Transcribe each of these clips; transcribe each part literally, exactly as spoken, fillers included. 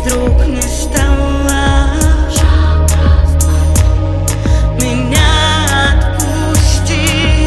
вдруг не стало. Меня отпусти,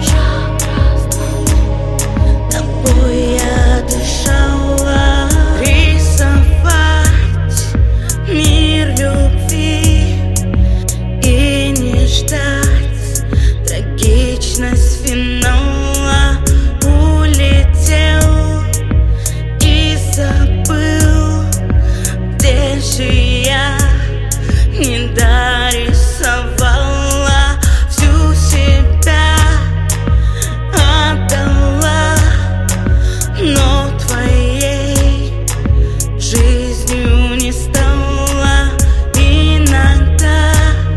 тобой я дышала. Рисовать мир любви и не ждать трагичность финала. Улетел и забыл, где же я не дорисовала. Всю себя отдала, но твоей жизнью не стала. Иногда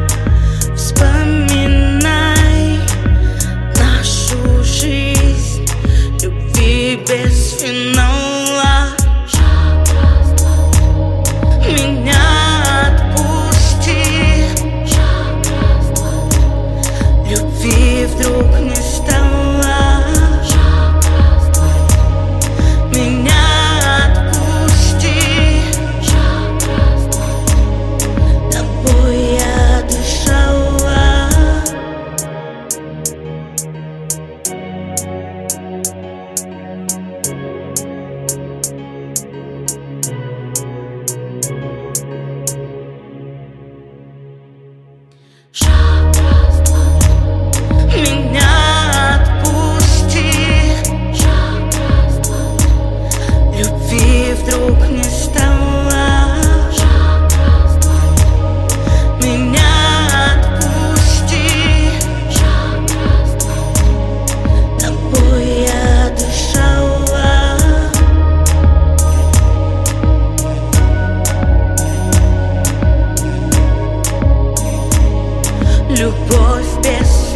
вспоминай нашу жизнь любви без финала. Меня отпусти, любви вдруг не стало. Меня отпусти, тобой я дышала. Меня отпусти, любви вдруг не стало. Меня отпусти, тобой я дышала. Любовь без